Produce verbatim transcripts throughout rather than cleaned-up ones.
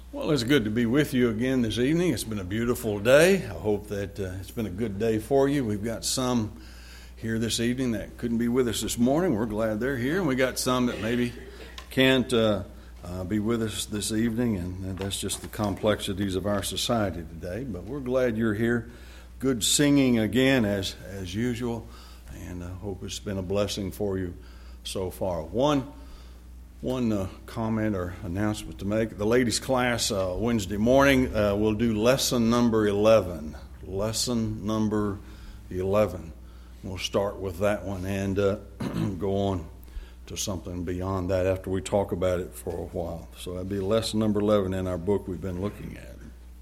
Well, it's good to be with you again this evening. It's been a beautiful day. I hope that uh, it's been a good day for you. We've got some here this evening that couldn't be with us this morning. We're glad they're here. And we got some that maybe can't uh, uh, be with us this evening, and that's just the complexities of our society today. But we're glad you're here. Good singing again as, as usual, and I hope it's been a blessing for you so far. One One uh, comment or announcement to make. The ladies' class uh, Wednesday morning uh, will do lesson number eleven. Lesson number eleven. We'll start with that one and uh, go on to something beyond that after we talk about it for a while. So that'll be lesson number eleven in our book we've been looking at.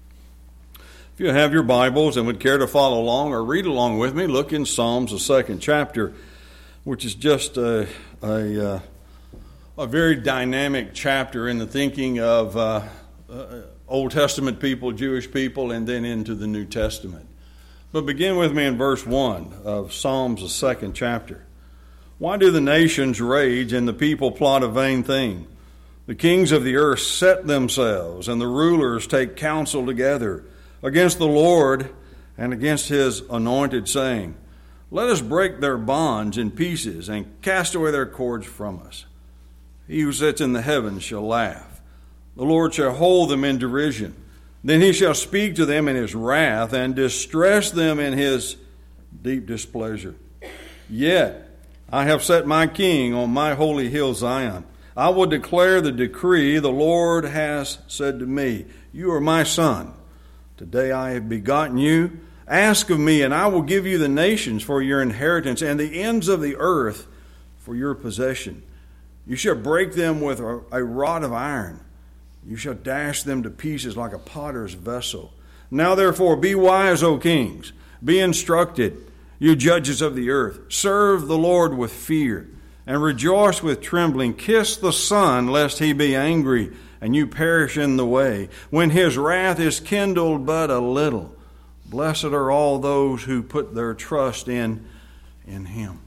If you have your Bibles and would care to follow along or read along with me, look in Psalms, the second chapter, which is just a... a uh, A very dynamic chapter in the thinking of uh, uh, Old Testament people, Jewish people, and then into the New Testament. But begin with me in verse one of Psalms, the second chapter. Why do the nations rage and the people plot a vain thing? The kings of the earth set themselves, and the rulers take counsel together against the Lord and against his anointed, saying, Let us break their bonds in pieces and cast away their cords from us. He who sits in the heavens shall laugh. The Lord shall hold them in derision. Then he shall speak to them in his wrath and distress them in his deep displeasure. Yet I have set my king on my holy hill Zion. I will declare the decree the Lord has said to me. You are my son. Today I have begotten you. Ask of me, and I will give you the nations for your inheritance and the ends of the earth for your possession. You shall break them with a, a rod of iron. You shall dash them to pieces like a potter's vessel. Now therefore be wise, O kings. Be instructed, you judges of the earth. Serve the Lord with fear, and rejoice with trembling. Kiss the Son, lest he be angry, and you perish in the way, when his wrath is kindled but a little. Blessed are all those who put their trust in, in him.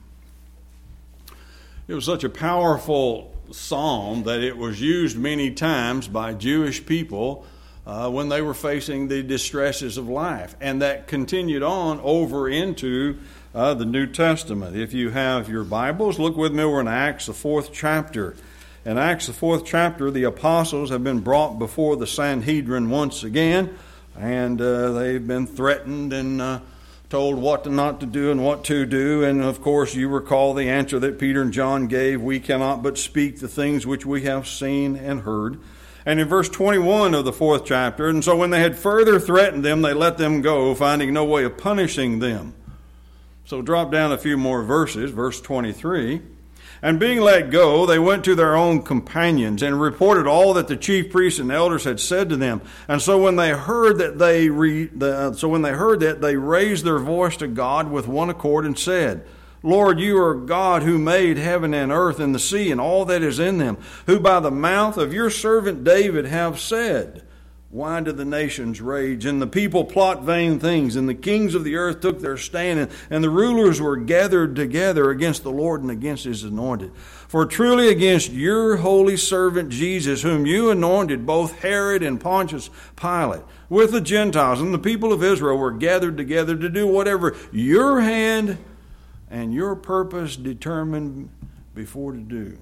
It was such a powerful psalm that it was used many times by Jewish people uh, when they were facing the distresses of life. And that continued on over into uh, the New Testament. If you have your Bibles, look with me over in Acts, the fourth chapter. In Acts, the fourth chapter, the apostles have been brought before the Sanhedrin once again, and uh, they've been threatened and uh, told what to not to do and what to do. And of course you recall the answer that Peter and John gave, we cannot but speak the things which we have seen and heard. And in verse twenty-one of the fourth chapter, and so when they had further threatened them, they let them go, finding no way of punishing them. So drop down a few more verses, verse twenty-three. And being let go, they went to their own companions and reported all that the chief priests and elders had said to them. And so when they heard that they re, the, so when they heard that, they raised their voice to God with one accord and said, Lord, you are God who made heaven and earth and the sea and all that is in them, who by the mouth of your servant David have said, Why do the nations rage, and the people plot vain things, and the kings of the earth took their stand, and, and the rulers were gathered together against the Lord and against his anointed? For truly against your holy servant Jesus, whom you anointed, both Herod and Pontius Pilate, with the Gentiles and the people of Israel were gathered together to do whatever your hand and your purpose determined before to do.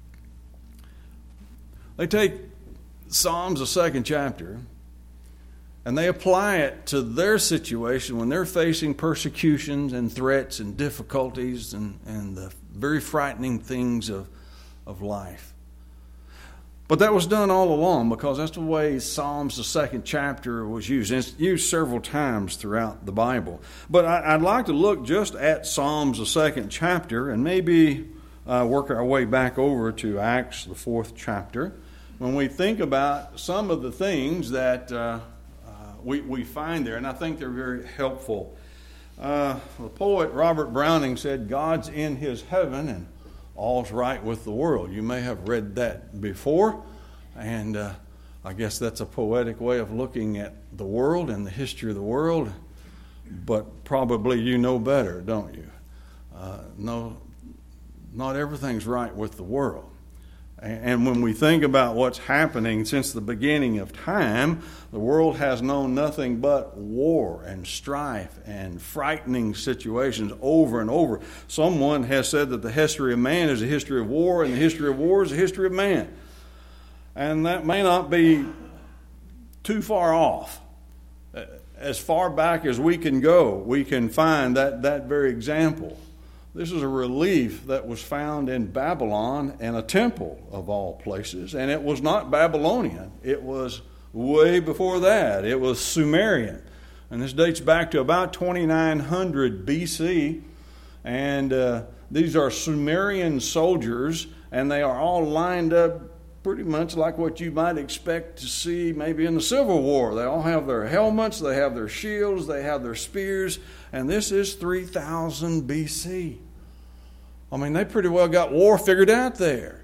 They take Psalms, the second chapter, and they apply it to their situation when they're facing persecutions and threats and difficulties and, and the very frightening things of, of life. But that was done all along because that's the way Psalms, the second chapter, was used. And it's used several times throughout the Bible. But I, I'd like to look just at Psalms, the second chapter, and maybe uh, work our way back over to Acts, the fourth chapter. When we think about some of the things that uh, uh, we, we find there, and I think they're very helpful. Uh, the poet Robert Browning said, God's in his heaven and all's right with the world. You may have read that before, and uh, I guess that's a poetic way of looking at the world and the history of the world, but probably you know better, don't you? Uh, no, not everything's right with the world. And when we think about what's happening since the beginning of time, the world has known nothing but war and strife and frightening situations over and over. Someone has said that the history of man is a history of war, and the history of war is a history of man. And that may not be too far off. As far back as we can go, we can find that, that very example. This is a relief that was found in Babylon, and a temple of all places. And it was not Babylonian. It was way before that. It was Sumerian. And this dates back to about twenty-nine hundred B C. And uh, these are Sumerian soldiers, and they are all lined up pretty much like what you might expect to see maybe in the Civil War. They all have their helmets, they have their shields, they have their spears. And this is three thousand B C. I mean, they pretty well got war figured out there.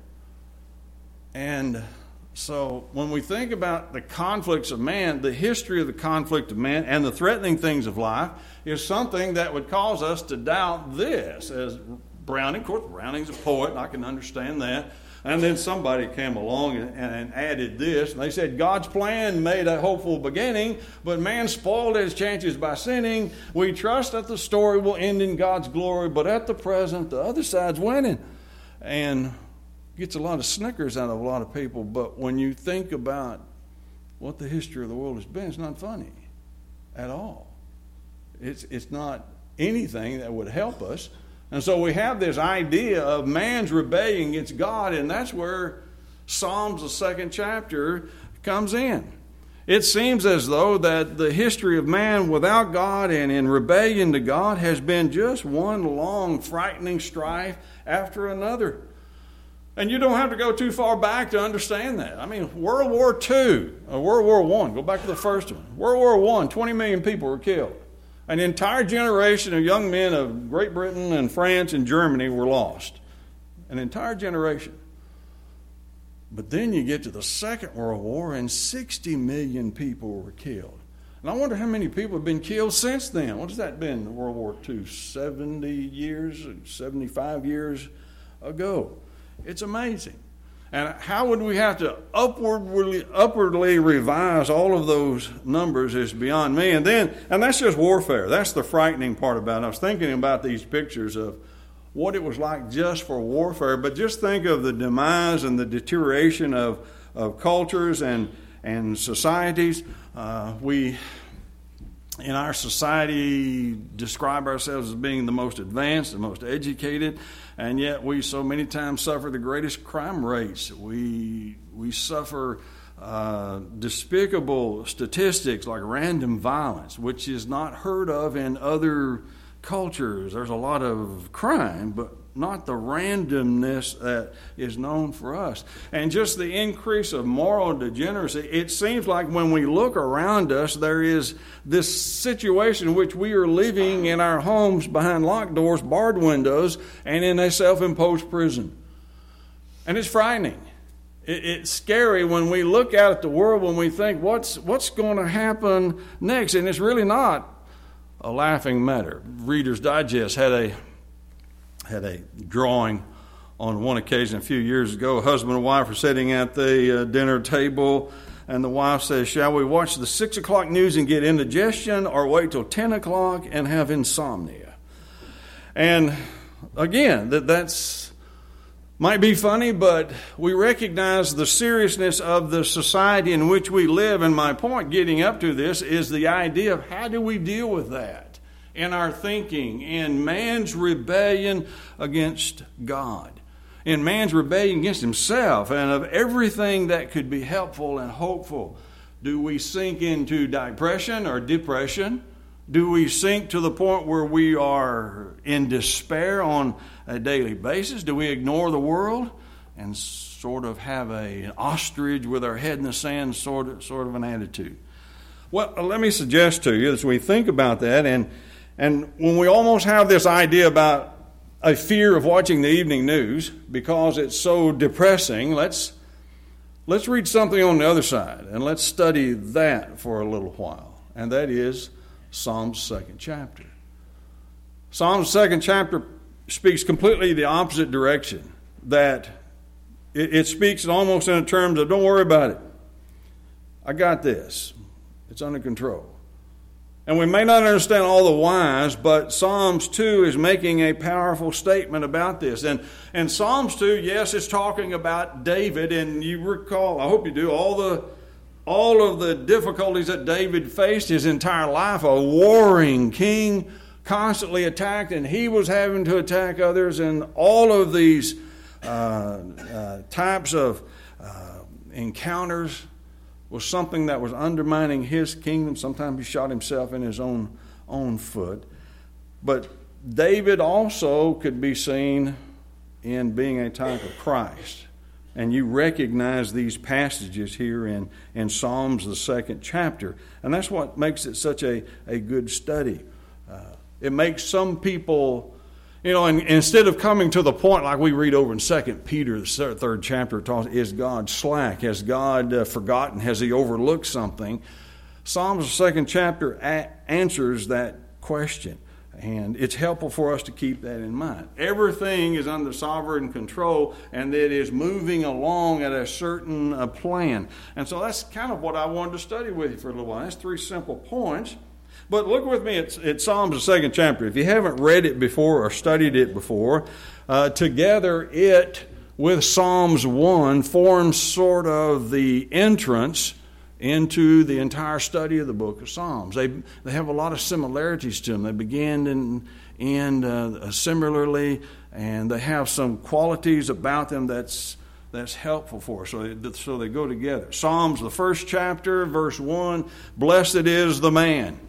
And so when we think about the conflicts of man, the history of the conflict of man and the threatening things of life is something that would cause us to doubt this. As Browning, of course, Browning's a poet, and I can understand that. And then somebody came along and, and added this. And they said God's plan made a hopeful beginning, but man spoiled his chances by sinning. We trust that the story will end in God's glory, but at the present, the other side's winning. And gets a lot of snickers out of a lot of people. But when you think about what the history of the world has been, it's not funny at all. It's, it's not anything that would help us. And so we have this idea of man's rebellion against God, and that's where Psalms, the second chapter, comes in. It seems as though that the history of man without God and in rebellion to God has been just one long, frightening strife after another. And you don't have to go too far back to understand that. I mean, World War Two, or World War One, go back to the first one. World War One, twenty million people were killed. An entire generation of young men of Great Britain and France and Germany were lost. An entire generation. But then you get to the Second World War and sixty million people were killed. And I wonder how many people have been killed since then. What has that been, World War Two? seventy years, seventy-five years ago. It's amazing. And how would we have to upwardly, upwardly revise all of those numbers is beyond me. And then, and that's just warfare. That's the frightening part about it. I was thinking about these pictures of what it was like just for warfare, but just think of the demise and the deterioration of, of cultures and, and societies. Uh, we, in our society, describe ourselves as being the most advanced, the most educated, and yet we so many times suffer the greatest crime rates. We we suffer uh, despicable statistics like random violence, which is not heard of in other cultures. There's a lot of crime, but not the randomness that is known for us. And just the increase of moral degeneracy, it seems like when we look around us, there is this situation in which we are living in our homes behind locked doors, barred windows, and in a self-imposed prison. And it's frightening. It, it's scary when we look out at the world, when we think, what's, what's going to happen next? And it's really not a laughing matter. Reader's Digest had a had a drawing on one occasion a few years ago. A husband and wife were sitting at the uh, dinner table, and the wife says, shall we watch the six o'clock news and get indigestion, or wait till ten o'clock and have insomnia? And again, that that's might be funny, but we recognize the seriousness of the society in which we live. And my point getting up to this is the idea of how do we deal with that in our thinking, in man's rebellion against God, in man's rebellion against himself, and of everything that could be helpful and hopeful. Do we sink into depression or depression? Do we sink to the point where we are in despair on a daily basis? Do we ignore the world and sort of have a, an ostrich with our head in the sand sort of, sort of an attitude? Well, let me suggest to you as we think about that, and And when we almost have this idea about a fear of watching the evening news because it's so depressing, let's let's read something on the other side, and let's study that for a little while. And that is Psalm's second chapter. Psalm's second chapter speaks completely the opposite direction, that it, it speaks almost in terms of, don't worry about it. I got this. It's under control. And we may not understand all the whys, but Psalms two is making a powerful statement about this. And, and Psalms two, yes, it's talking about David. And you recall, I hope you do, all the all of the difficulties that David faced his entire life. A warring king, constantly attacked, and he was having to attack others. And all of these uh, uh, types of uh, encounters was something that was undermining his kingdom. Sometimes he shot himself in his own own foot. But David also could be seen in being a type of Christ. And you recognize these passages here in, in Psalms, the second chapter. And that's what makes it such a, a good study. Uh, it makes some people... You know, and instead of coming to the point like we read over in Second Peter, the third chapter, talks, is God slack? Has God uh, forgotten? Has he overlooked something? Psalms, the second chapter, a- answers that question. And it's helpful for us to keep that in mind. Everything is under sovereign control, and it is moving along at a certain uh, plan. And so that's kind of what I wanted to study with you for a little while. That's three simple points. But look with me at, at Psalms, the second chapter. If you haven't read it before or studied it before, uh, together it with Psalms one forms sort of the entrance into the entire study of the book of Psalms. They they have a lot of similarities to them. They begin and end uh, similarly, and they have some qualities about them that's That's helpful for us. So they, so they go together. Psalms, the first chapter, verse one, blessed is the man.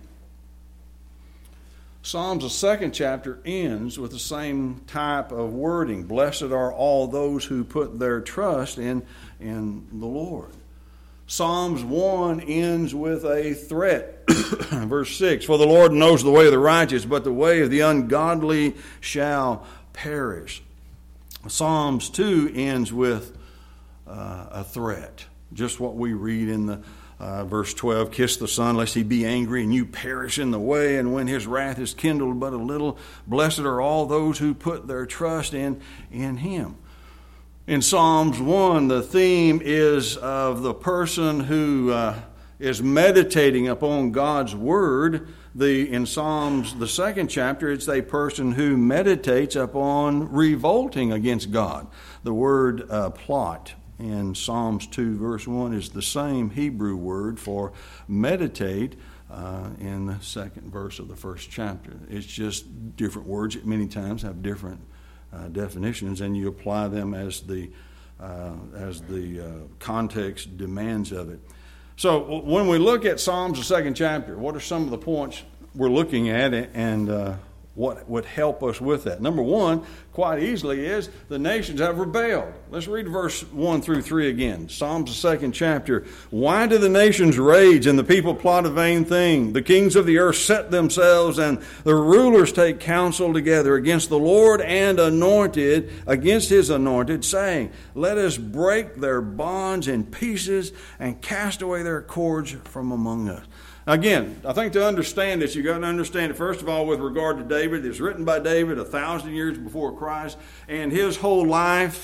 Psalms, the second chapter, ends with the same type of wording. Blessed are all those who put their trust in, in the Lord. Psalms one ends with a threat. Verse six, for the Lord knows the way of the righteous, but the way of the ungodly shall perish. Psalms two ends with uh, a threat. Just what we read in the Uh, verse twelve, kiss the Son, lest he be angry, and you perish in the way, and when his wrath is kindled but a little, blessed are all those who put their trust in, in him. In Psalms one, the theme is of the person who uh, is meditating upon God's word. The in Psalms, the second chapter, it's a person who meditates upon revolting against God. The word uh, plot in Psalms two, verse one, is the same Hebrew word for meditate uh, in the second verse of the first chapter. It's just different words that many times have different uh, definitions, and you apply them as the uh, as the uh, context demands of it. So when we look at Psalms, the second chapter, what are some of the points we're looking at, and uh, what would help us with that? Number one, quite easily, is the nations have rebelled. Let's read verse one through three again. Psalms, the second chapter. Why do the nations rage and the people plot a vain thing? The kings of the earth set themselves, and the rulers take counsel together against the Lord and anointed, against his anointed, saying, let us break their bonds in pieces and cast away their cords from among us. Again, I think to understand this, you've got to understand it, first of all, with regard to David. It's written by David a thousand years before Christ, and his whole life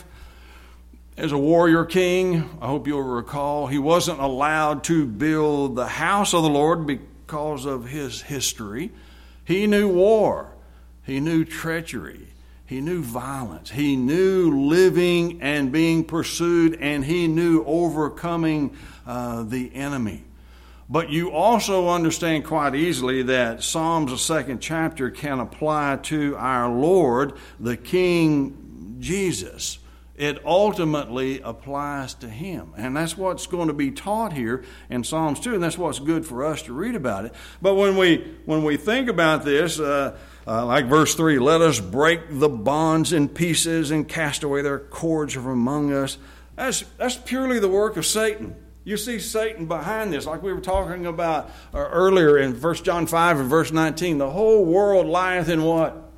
as a warrior king, I hope you'll recall, he wasn't allowed to build the house of the Lord because of his history. He knew war. He knew treachery. He knew violence. He knew living and being pursued, and he knew overcoming uh, the enemy. But you also understand quite easily that Psalms, the second chapter, can apply to our Lord, the King Jesus. It ultimately applies to him. And that's what's going to be taught here in Psalms two, and that's what's good for us to read about it. But when we when we think about this, uh, uh, like verse three, let us break the bonds in pieces and cast away their cords from among us. That's, that's purely the work of Satan. You see Satan behind this, like we were talking about earlier in First John five and verse nineteen. The whole world lieth in what?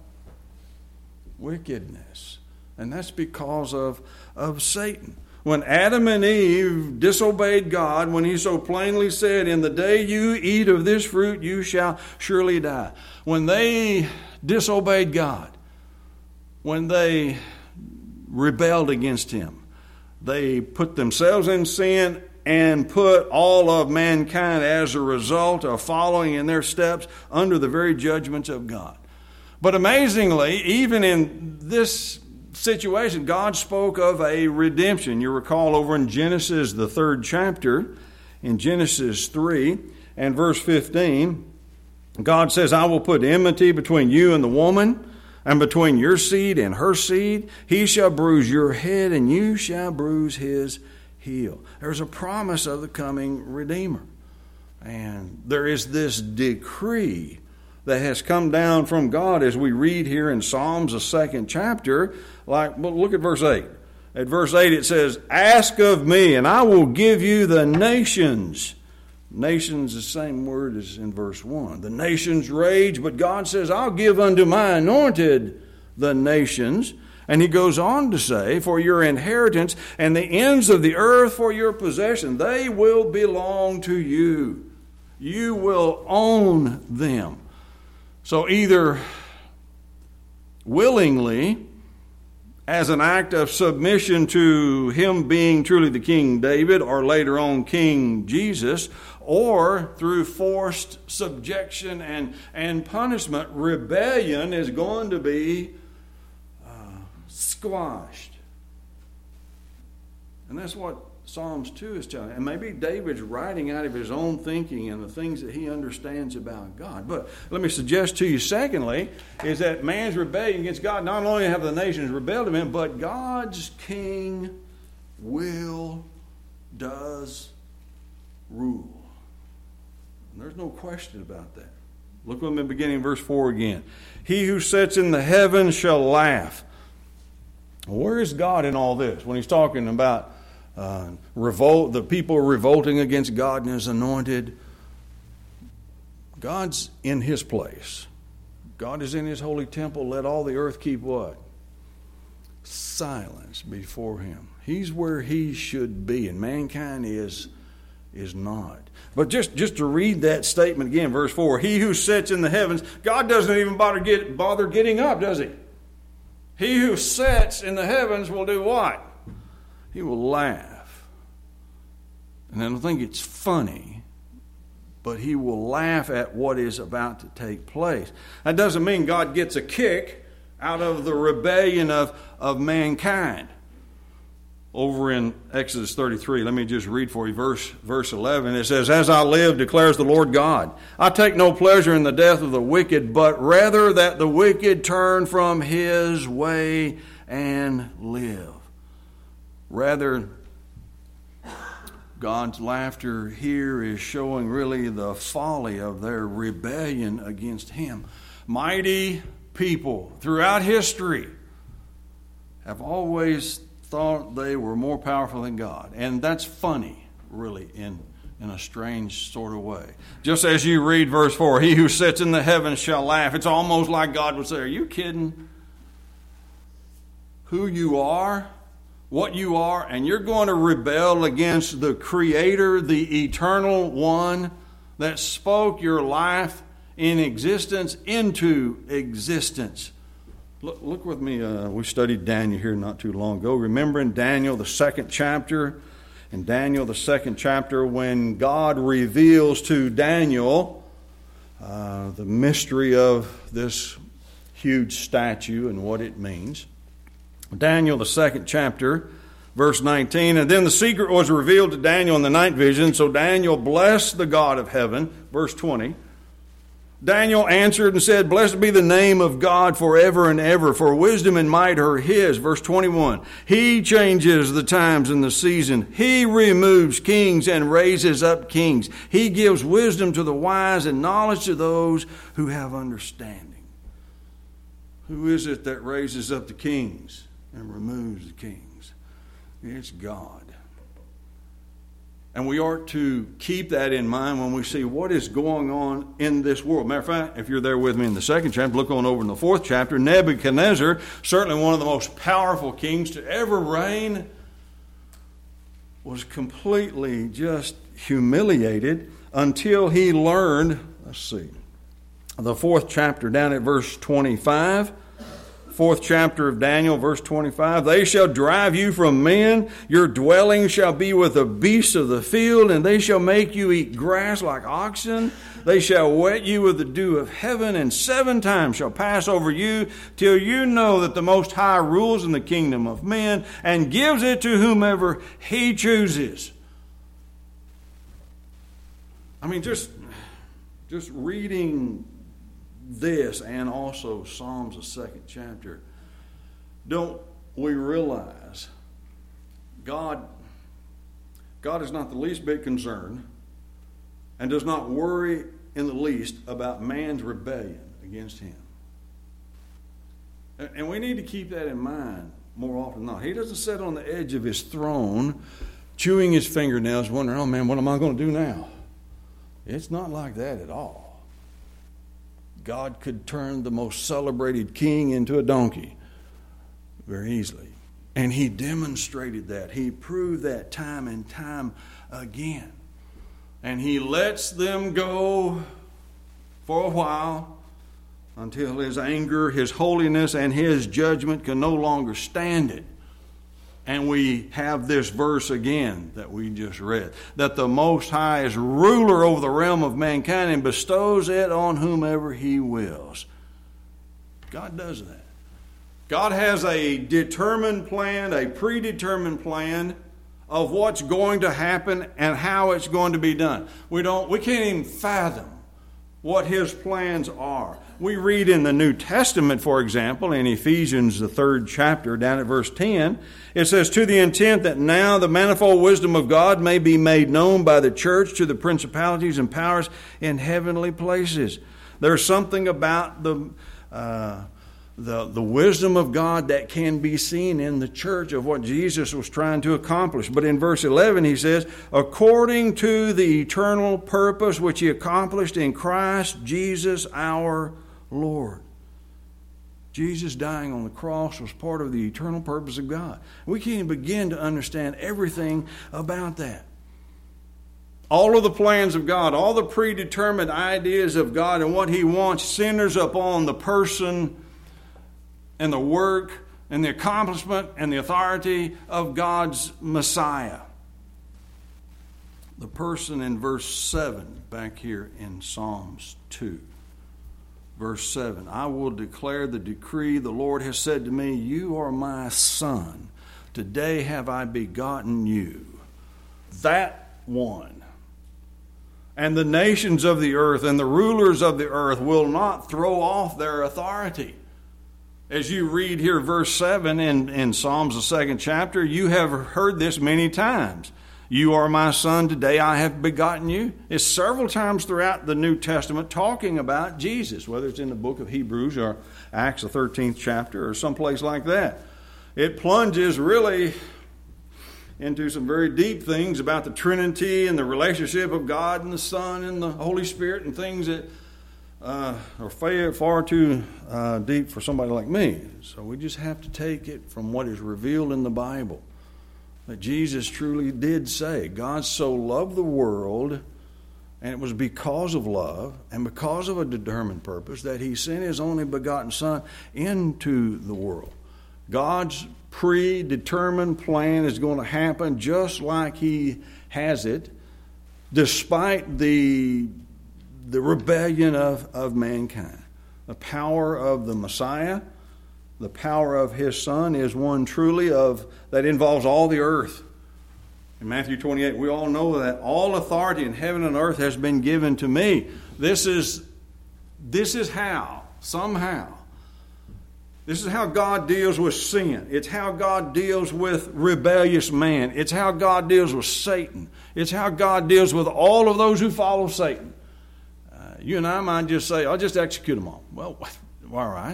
Wickedness. And that's because of, of Satan. When Adam and Eve disobeyed God, when he so plainly said, in the day you eat of this fruit, you shall surely die. When they disobeyed God, when they rebelled against him, They put themselves in sin and put all of mankind as a result of following in their steps under the very judgments of God. But amazingly, even in this situation, God spoke of a redemption. You recall over in Genesis, the third chapter, in Genesis three and verse fifteen, God says, I will put enmity between you and the woman, and between your seed and her seed. He shall bruise your head, and you shall bruise his heel. There's a promise of the coming Redeemer. And there is this decree that has come down from God, as we read here in Psalms, the second chapter. Like, well, look at verse eight. At verse eight it says, ask of me, and I will give you the nations. Nations, the same word as in verse one. The nations rage, but God says, I'll give unto my anointed the nations. And he goes on to say, for your inheritance, and the ends of the earth for your possession. They will belong to you. You will own them. So either willingly, as an act of submission to him being truly the King David, or later on King Jesus, or through forced subjection and, and punishment, rebellion is going to be uh, squashed. And that's what Psalms two is telling. And maybe David's writing out of his own thinking and the things that he understands about God. But let me suggest to you, secondly, is that man's rebellion against God, not only have the nations rebelled against him, but God's king will, does rule. And there's no question about that. Look with me beginning in verse four again. He who sits in the heavens shall laugh. Where is God in all this? When he's talking about uh, revolt, the people revolting against God and his anointed, God's in his place. God is in his holy temple. Let all the earth keep what? Silence before him. He's where he should be, and mankind is, is not. But just, just to read that statement again, verse four, he who sits in the heavens, God doesn't even bother, get, bother getting up, does he? He who sits in the heavens will do what? He will laugh. And I don't think it's funny, but he will laugh at what is about to take place. That doesn't mean God gets a kick out of the rebellion of, of mankind. Over in Exodus thirty-three, let me just read for you verse, verse eleven. It says, as I live, declares the Lord God, I take no pleasure in the death of the wicked, but rather that the wicked turn from his way and live. Rather, God's laughter here is showing really the folly of their rebellion against him. Mighty people throughout history have always thought they were more powerful than God. And that's funny, really, in, in a strange sort of way. Just as you read verse four, he who sits in the heavens shall laugh. It's almost like God would say, are you kidding? Who you are, what you are, and you're going to rebel against the Creator, the Eternal One that spoke your life in existence into existence. Look, look with me. Uh, we studied Daniel here not too long ago. Remember in Daniel, the second chapter, in Daniel, the second chapter, when God reveals to Daniel uh, the mystery of this huge statue and what it means. Daniel, the second chapter, verse nineteen, and then the secret was revealed to Daniel in the night vision. So Daniel blessed the God of heaven. Verse twenty. Daniel answered and said, blessed be the name of God forever and ever, for wisdom and might are his. Verse twenty-one, he changes the times and the season. He removes kings and raises up kings. He gives wisdom to the wise and knowledge to those who have understanding. Who is it that raises up the kings and removes the kings? It's God. And we are to keep that in mind when we see what is going on in this world. Matter of fact, if you're there with me in the second chapter, look on over in the fourth chapter. Nebuchadnezzar, certainly one of the most powerful kings to ever reign, was completely just humiliated until he learned, let's see, the fourth chapter down at verse twenty-five. fourth chapter of Daniel, verse twenty-five, they shall drive you from men, your dwelling shall be with the beasts of the field, and they shall make you eat grass like oxen. They shall wet you with the dew of heaven, and seven times shall pass over you, till you know that the Most High rules in the kingdom of men, and gives it to whomever He chooses. I mean, just, just reading this and also Psalms, the second chapter, don't we realize God, God is not the least bit concerned and does not worry in the least about man's rebellion against Him. And we need to keep that in mind more often than not. He doesn't sit on the edge of His throne chewing His fingernails wondering, oh man, what am I going to do now? It's not like that at all. God could turn the most celebrated king into a donkey very easily. And He demonstrated that. He proved that time and time again. And He lets them go for a while until His anger, His holiness, and His judgment can no longer stand it. And we have this verse again that we just read, that the Most High is ruler over the realm of mankind and bestows it on whomever He wills. God does that. God has a determined plan, a predetermined plan of what's going to happen and how it's going to be done. We don't, we can't even fathom what His plans are. We read in the New Testament, for example, in Ephesians, the third chapter, down at verse ten, it says, to the intent that now the manifold wisdom of God may be made known by the church to the principalities and powers in heavenly places. There's something about the, uh, the, the wisdom of God that can be seen in the church of what Jesus was trying to accomplish. But in verse eleven, he says, according to the eternal purpose which He accomplished in Christ Jesus our Lord. Jesus dying on the cross was part of the eternal purpose of God. We can't even begin to understand everything about that. All of the plans of God, all the predetermined ideas of God and what He wants centers upon the person and the work and the accomplishment and the authority of God's Messiah. The person in verse seven back here in Psalms two. Verse seven, I will declare the decree. The Lord has said to me, you are my son. Today have I begotten you. That one. And the nations of the earth and the rulers of the earth will not throw off their authority. As you read here verse seven in, in Psalms, the second chapter, you have heard this many times. You are my son, today I have begotten you. It's several times throughout the New Testament talking about Jesus, whether it's in the book of Hebrews or Acts, the thirteenth chapter, or someplace like that. It plunges really into some very deep things about the Trinity and the relationship of God and the Son and the Holy Spirit and things that uh, are far, far too uh, deep for somebody like me. So we just have to take it from what is revealed in the Bible. That Jesus truly did say, God so loved the world, and it was because of love and because of a determined purpose that He sent His only begotten Son into the world. God's predetermined plan is going to happen just like He has it, despite the, the rebellion of, of mankind. The power of the Messiah, the power of His Son is one truly of that involves all the earth. In Matthew twenty-eight, we all know that all authority in heaven and earth has been given to me. This is, this is how, somehow, this is how God deals with sin. It's how God deals with rebellious man. It's how God deals with Satan. It's how God deals with all of those who follow Satan. Uh, you and I might just say, I'll just execute them all. Well, all right.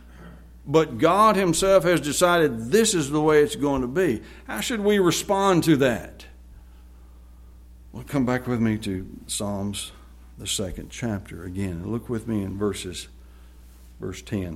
But God Himself has decided this is the way it's going to be. How should we respond to that? Well, come back with me to Psalms, the second chapter again. And look with me in verses, verse ten.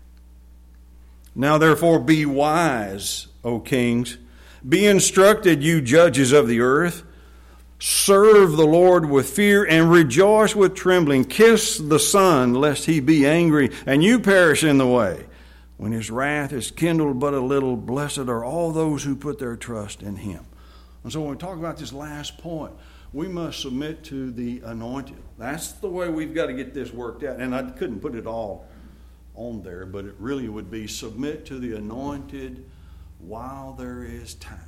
Now therefore be wise, O kings. Be instructed, you judges of the earth. Serve the Lord with fear and rejoice with trembling. Kiss the Son, lest He be angry and you perish in the way. when his wrath is kindled but a little, blessed are all those who put their trust in him. And so when we talk about this last point, we must submit to the anointed. That's the way we've got to get this worked out. And I couldn't put it all on there, but it really would be submit to the anointed while there is time.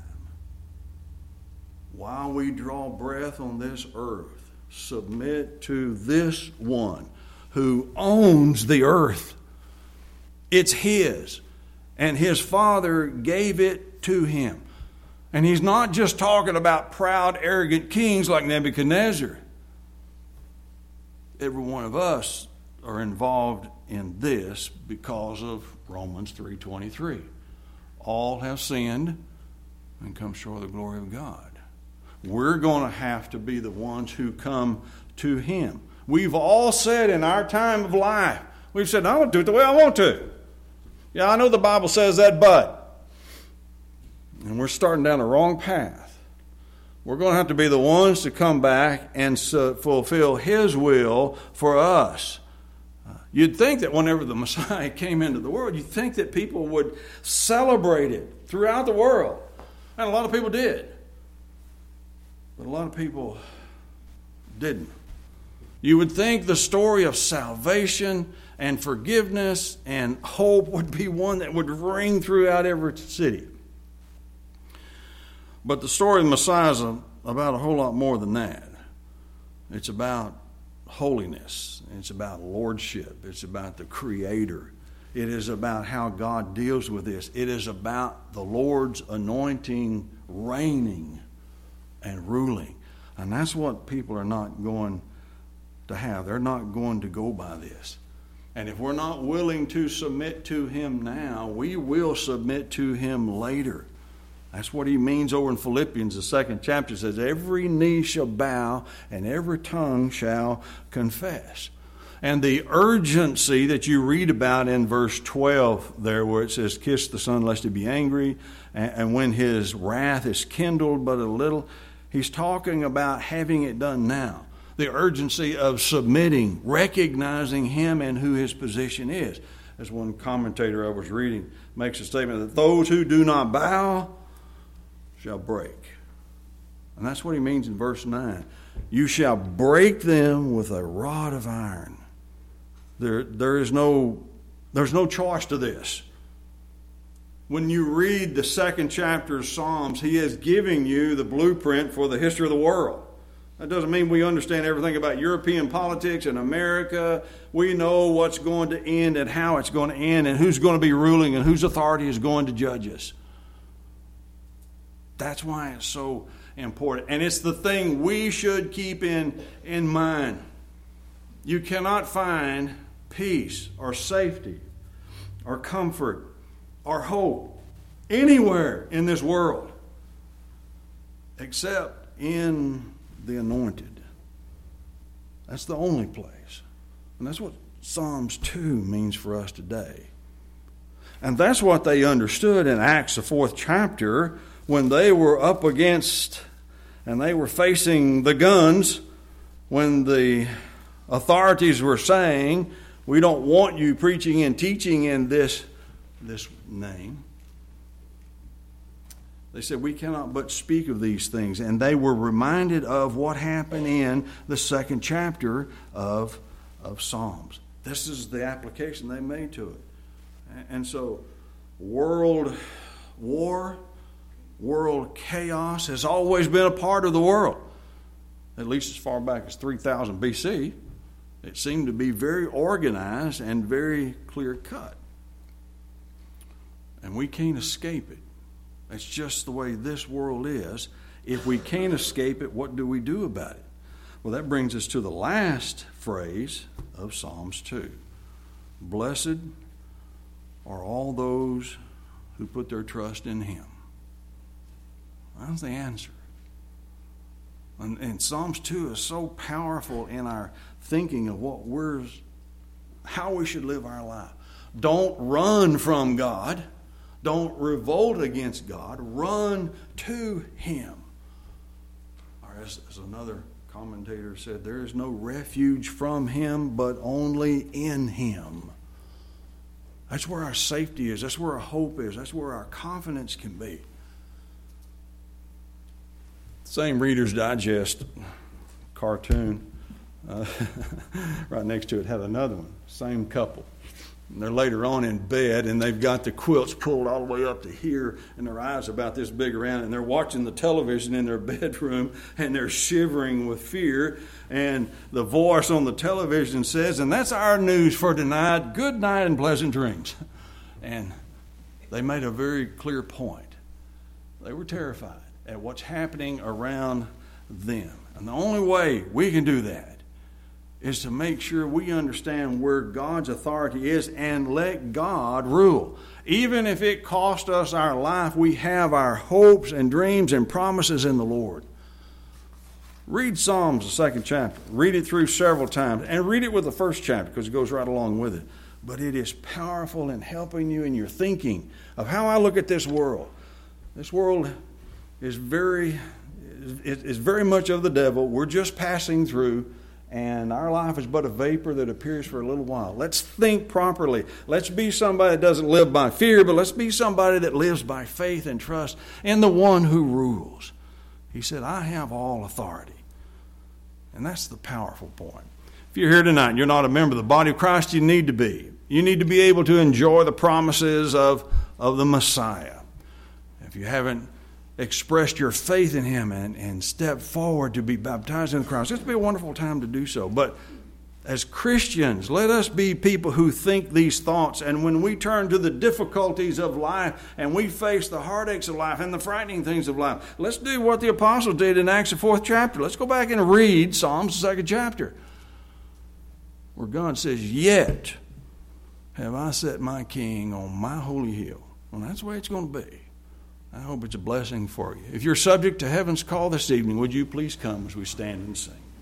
While we draw breath on this earth, submit to this one who owns the earth. It's his, and his Father gave it to him. And he's not just talking about proud, arrogant kings like Nebuchadnezzar. Every one of us are involved in this because of Romans three twenty-three. All have sinned and come short of the glory of God. We're going to have to be the ones who come to him. We've all said in our time of life, we've said, I want to do it the way I want to. Yeah, I know the Bible says that, but. And we're starting down the wrong path. We're going to have to be the ones to come back and fulfill his will for us. You'd think that whenever the Messiah came into the world, you'd think that people would celebrate it throughout the world. And a lot of people did. But a lot of people didn't. You would think the story of salvation and forgiveness and hope would be one that would ring throughout every city. But the story of the Messiah is about a whole lot more than that. It's about holiness. It's about lordship. It's about the Creator. It is about how God deals with this. It is about the Lord's anointing reigning and ruling. And that's what people are not going to have. They're not going to go by this. And if we're not willing to submit to him now, we will submit to him later. That's what he means over in Philippians, the second chapter. It says, every knee shall bow and every tongue shall confess. And the urgency that you read about in verse twelve there, where it says, kiss the Son lest he be angry, and when his wrath is kindled but a little, he's talking about having it done now. The urgency of submitting, recognizing him and who his position is. As one commentator I was reading makes a statement that those who do not bow shall break. And that's what he means in verse nine. You shall break them with a rod of iron. There, there is no, there's no choice to this. When you read the second chapter of Psalms, he is giving you the blueprint for the history of the world. That doesn't mean we understand everything about European politics and America. We know what's going to end and how it's going to end and who's going to be ruling and whose authority is going to judge us. That's why it's so important. And it's the thing we should keep in, in mind. You cannot find peace or safety or comfort or hope anywhere in this world except in the anointed. That's the only place. And that's what Psalms two means for us today. And that's what they understood in Acts, the fourth chapter, when they were up against and they were facing the guns, when the authorities were saying, we don't want you preaching and teaching in this, this name. They said, we cannot but speak of these things. And they were reminded of what happened in the second chapter of, of Psalms. This is the application they made to it. And so world war, world chaos has always been a part of the world. At least as far back as three thousand B C. It seemed to be very organized and very clear-cut. And we can't escape it. It's just the way this world is. If we can't escape it, what do we do about it? Well, that brings us to the last phrase of Psalms two. Blessed are all those who put their trust in him. That's the answer. And, and Psalms two is so powerful in our thinking of what we're, how we should live our life. Don't run from God. Don't revolt against God. Run to him. Or as, as another commentator said, there is no refuge from him, but only in him. That's where our safety is. That's where our hope is. That's where our confidence can be. Same Reader's Digest cartoon, uh, right next to it had another one. Same couple. And they're later on in bed, and they've got the quilts pulled all the way up to here, and their eyes are about this big around, and they're watching the television in their bedroom, and they're shivering with fear. And the voice on the television says, "And that's our news for tonight. Good night and pleasant dreams." And they made a very clear point. They were terrified at what's happening around them. And the only way we can do that is to make sure we understand where God's authority is and let God rule. Even if it cost us our life, we have our hopes and dreams and promises in the Lord. Read Psalms, the second chapter. Read it through several times. And read it with the first chapter because it goes right along with it. But it is powerful in helping you in your thinking of how I look at this world. This world is very, is very much of the devil. We're just passing through. And our life is but a vapor that appears for a little while. Let's think properly. Let's be somebody that doesn't live by fear, but let's be somebody that lives by faith and trust in the one who rules. He said, I have all authority. And that's the powerful point. If you're here tonight and you're not a member of the body of Christ, you need to be. You need to be able to enjoy the promises of, of the Messiah. If you haven't expressed your faith in Him and, and stepped forward to be baptized in the Christ, this would be a wonderful time to do so. But as Christians, let us be people who think these thoughts. And when we turn to the difficulties of life and we face the heartaches of life and the frightening things of life, let's do what the apostles did in Acts, the fourth chapter. Let's go back and read Psalms, the second chapter, where God says, "Yet have I set my king on my holy hill." Well, that's the way it's going to be. I hope it's a blessing for you. If you're subject to heaven's call this evening, would you please come as we stand and sing?